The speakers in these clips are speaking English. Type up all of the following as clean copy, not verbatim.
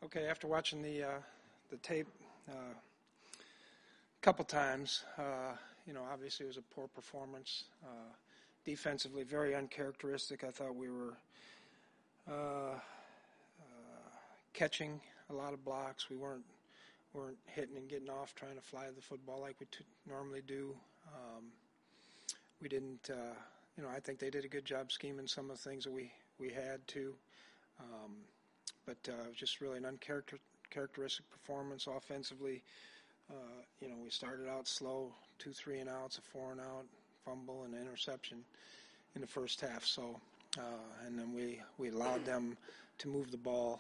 Okay, after watching the tape a couple times, obviously it was a poor performance. Defensively, very uncharacteristic. I thought we were catching a lot of blocks. We weren't hitting and getting off trying to fly the football like we normally do. We didn't, I think they did a good job scheming some of the things that we had to. But just really an uncharacteristic performance offensively. We started out slow, 2 3-and-outs, a 4-and-out, fumble, and interception in the first half. So, and then we allowed them to move the ball.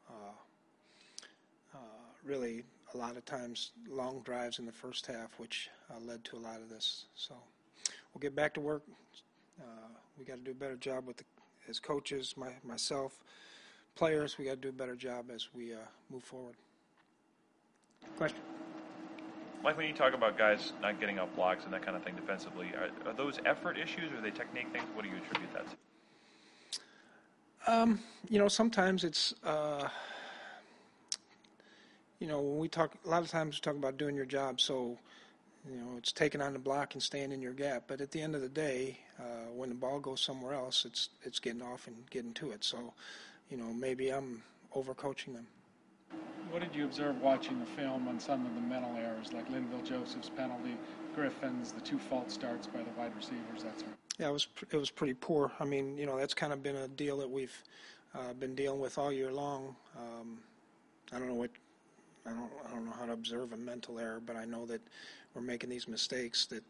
Really, a lot of times long drives in the first half, which led to a lot of this. So, we'll get back to work. We got to do a better job as coaches, myself. Players, we got to do a better job as we move forward. Question? Mike, when you talk about guys not getting off blocks and that kind of thing defensively, are those effort issues or are they technique things? What do you attribute that to? Sometimes it's, when we talk, a lot of times we talk about doing your job, so, it's taking on the block and staying in your gap. But at the end of the day, when the ball goes somewhere else, it's getting off and getting to it. So, maybe I'm overcoaching them. What did you observe watching the film on some of the mental errors, like Linville Joseph's penalty, Griffin's, the 2 false starts by the wide receivers, that sort of? Yeah, it was pretty poor. I mean, that's kind of been a deal that we've been dealing with all year long. I don't know how to observe a mental error, but I know that we're making these mistakes that,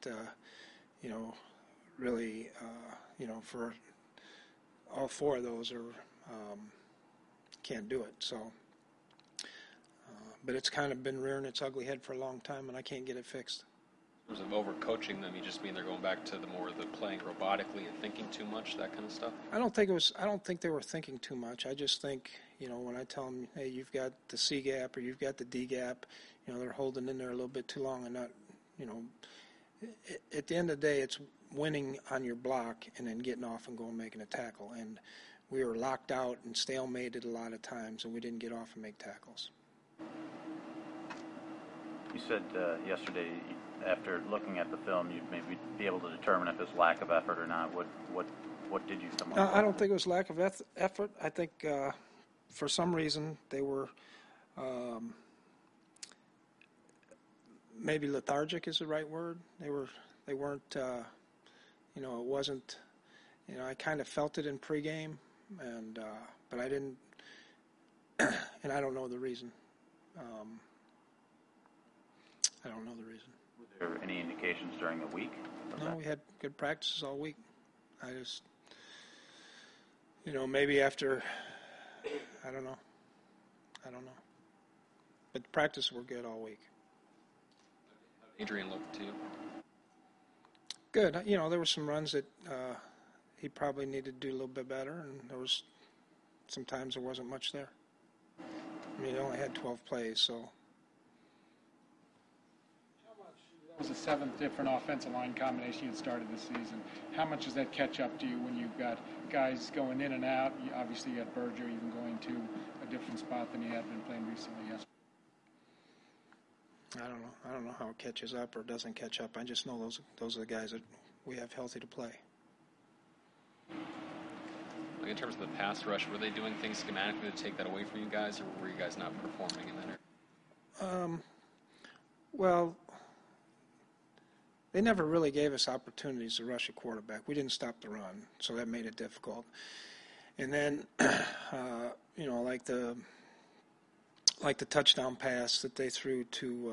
really, for all 4 of those are can't do it. So, but it's kind of been rearing its ugly head for a long time, and I can't get it fixed. In terms of overcoaching them, you just mean they're going back to the playing robotically and thinking too much, that kind of stuff? I don't think they were thinking too much. I just think, when I tell them, hey, you've got the C gap or you've got the D gap, they're holding in there a little bit too long and not, at the end of the day, it's winning on your block and then getting off and going and making a tackle. And we were locked out and stalemated a lot of times, and we didn't get off and make tackles. You said yesterday, after looking at the film, you'd maybe be able to determine if it's lack of effort or not. What did you come up with? I don't think it was lack of effort. I think for some reason they were maybe lethargic is the right word. They weren't. It wasn't. I kind of felt it in pregame, and but I didn't, and I don't know the reason. I don't know the reason. Were there any indications during the week? No, we had good practices all week. I just, maybe after, I don't know. But the practices were good all week. Adrian looked to you? Good. There were some runs that he probably needed to do a little bit better, and sometimes there wasn't much there. I mean, he only had 12 plays, so. It was the 7th different offensive line combination you'd started this season. How much does that catch up to you when you've got guys going in and out? Obviously, you had Berger even going to a different spot than he had been playing recently. Yes. I don't know how it catches up or doesn't catch up. I just know those are the guys that we have healthy to play. Like in terms of the pass rush, were they doing things schematically to take that away from you guys, or were you guys not performing in that area? Well, they never really gave us opportunities to rush a quarterback. We didn't stop the run, so that made it difficult. And then, like the touchdown pass that they threw to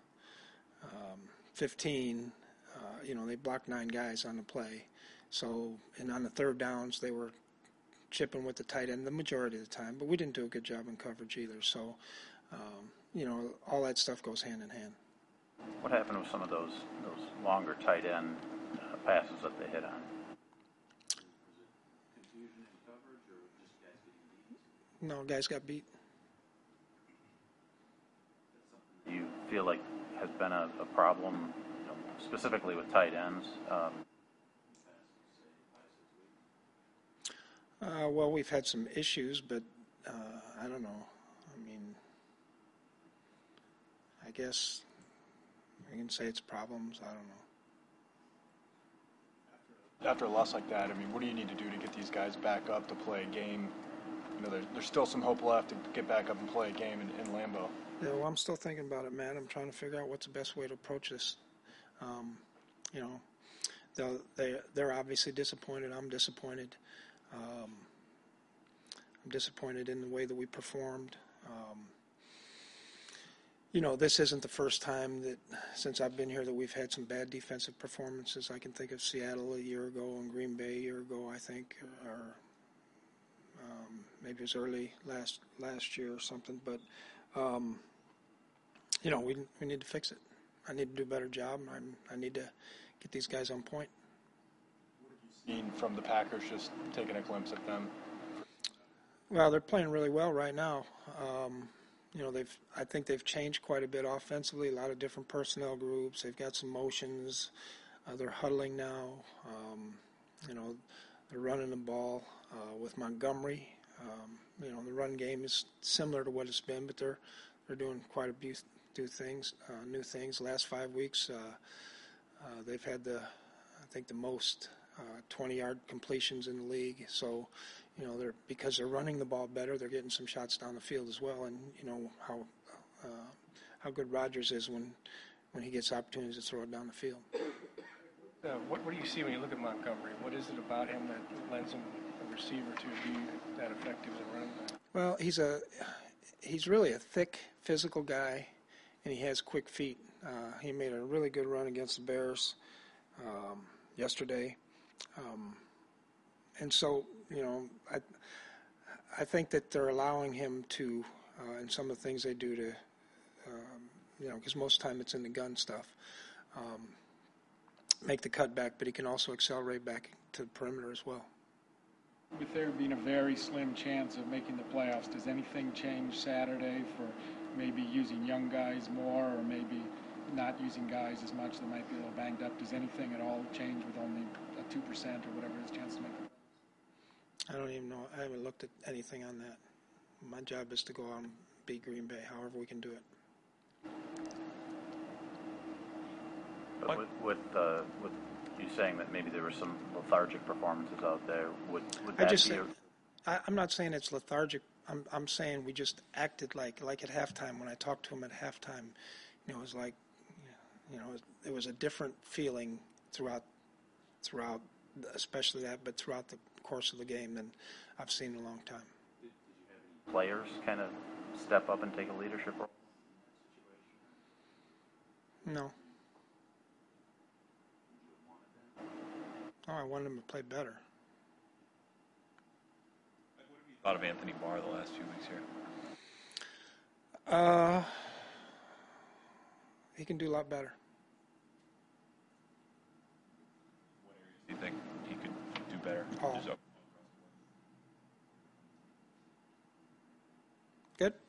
15, they blocked 9 guys on the play. So, and on the third downs, they were chipping with the tight end the majority of the time, but we didn't do a good job in coverage either. So, all that stuff goes hand in hand. What happened with some of those longer tight end passes that they hit on? Confusion in coverage, or just guys getting beat? No, guys got beat. Do you feel like has been a problem, specifically with tight ends? Well, we've had some issues, but I don't know. mean, I guess you can say it's problems. I don't know. After a loss like that, I mean, what do you need to do to get these guys back up to play a game? You know, there's still some hope left to get back up and play a game in Lambeau. Yeah, well, I'm still thinking about it, man. I'm trying to figure out what's the best way to approach this. You know, they're obviously disappointed. I'm disappointed. I'm disappointed in the way that we performed. You know, this isn't the first time that since I've been here that we've had some bad defensive performances. I can think of Seattle a year ago and Green Bay a year ago, I think, or maybe it was early last year or something. But you know, we need to fix it. I need to do a better job. I need to get these guys on point. Seen from the Packers, just taking a glimpse at them. Well, they're playing really well right now. You know, I think they've changed quite a bit offensively. A lot of different personnel groups. They've got some motions. They're huddling now. You know, they're running the ball with Montgomery. You know, the run game is similar to what it's been, but they're doing quite a few new things. Last 5 weeks, they've had the most 20-yard completions in the league. So, you know, because they're running the ball better, they're getting some shots down the field as well. And you know how good Rodgers is when he gets opportunities to throw it down the field. What do you see when you look at Montgomery? What is it about him that lends him a receiver to be that effective as a running back? Well, he's really a thick, physical guy, and he has quick feet. He made a really good run against the Bears yesterday. And so, you know, I think that they're allowing him to, in some of the things they do to, you know, because most of the time it's in the gun stuff, make the cutback, but he can also accelerate back to the perimeter as well. With there being a very slim chance of making the playoffs, does anything change Saturday for maybe using young guys more or maybe not using guys as much that might be a little banged up? Does anything at all change with only a 2% or whatever his chance to make the playoffs? I don't even know. I haven't looked at anything on that. My job is to go out and beat Green Bay, however we can do it. But with you saying that maybe there were some lethargic performances out there, would that I'm not saying it's lethargic. I'm saying we just acted like at halftime. When I talked to him at halftime, you know, it was like, you know, it was a different feeling throughout, especially that, but throughout the course of the game than I've seen in a long time. Did you have any players kind of step up and take a leadership role in that situation? No. Oh, I wanted him to play better. What have you thought of Anthony Barr the last few weeks here? He can do a lot better. What areas do you think he could do better? All. Just Good.